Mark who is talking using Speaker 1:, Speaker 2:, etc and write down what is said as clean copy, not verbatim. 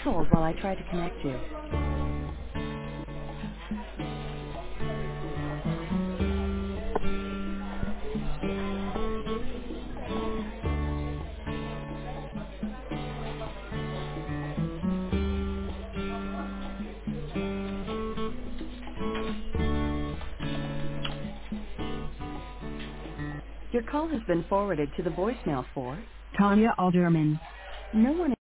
Speaker 1: hold while I try to connect you. Your call has been forwarded to the voicemail for Talia Alderman. No one